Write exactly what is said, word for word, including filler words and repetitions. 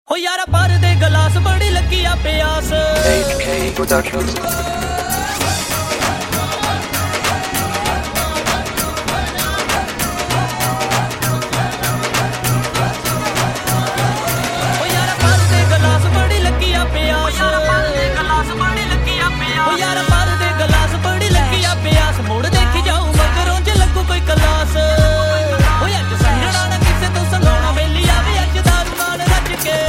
ਹੋ ਯਾਰਾ ਪਰ ਦੇ ਗਲਾਸ ਬੜੀ ਲੱਗੀ ਆ ਪਿਆਸ। A K Productions